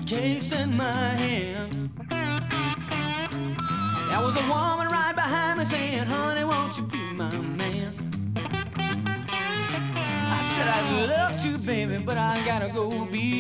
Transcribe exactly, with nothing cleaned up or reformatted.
case in my hand. There was a woman right behind me saying, honey, won't you be my man? I said, I'd love to, baby, but I gotta go be